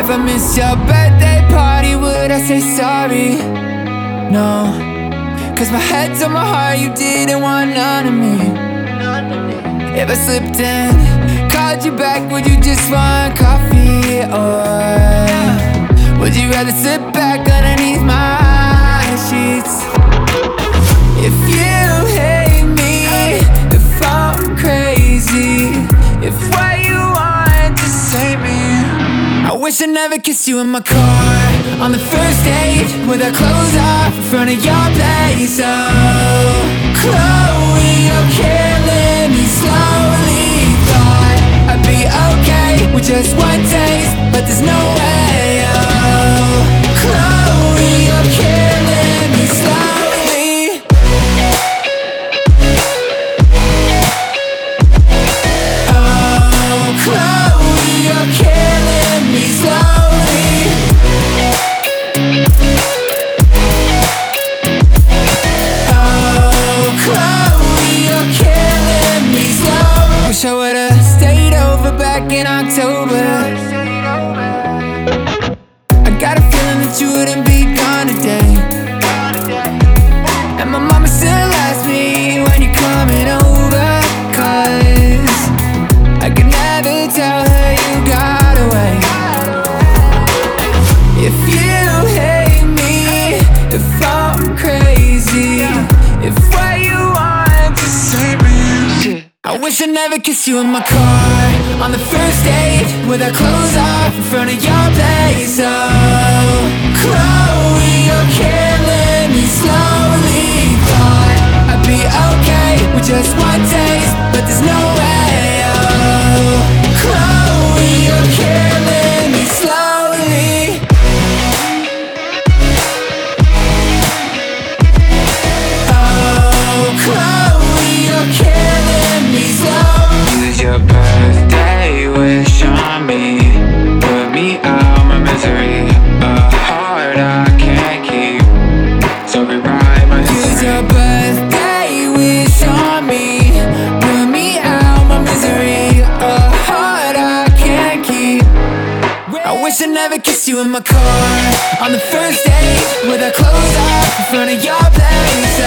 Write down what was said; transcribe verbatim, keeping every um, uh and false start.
If I miss your birthday party, would I say sorry? No, cause my head's on my heart, you didn't want none of me. If I slipped in, called you back, would you just want coffee? Or would you rather sit back underneath my sheets? If you hate me, if I'm crazy, if what you want just hate me, I wish I never kissed you in my car on the first date with our clothes off in front of your place. Oh, Chloe, you're killing me slowly. Thought I'd be okay with just one taste, but there's no way. Oh, Chloe, you're killing me slowly. Oh, Chloe, you're killing me slowly. Oh, Chloe, you're killing me slowly. Wish I would've stayed over back in October. I got a feeling that you wouldn't be gone today. And my mama still asks me when you're coming over, cause I could never tell her you got away. If you hate me, if I'm crazy, if what you want just hate me. I wish I never kissed you in my car on the first date with our clothes off in front of your place. Oh, Chloe, you're killing me slowly. Thought I'd be okay with just one taste, but there's no way. Oh, Chloe, you're killing me slowly. Oh, Chloe, you're killing me slowly. Use your birthday wish on me. Put me out my misery. A heart I can't keep, so rewrite my Use your history. birthday wish on me. Put me out my misery. A heart I can't keep. I wish I never kissed you in my car on the first date with our clothes off in front of your place.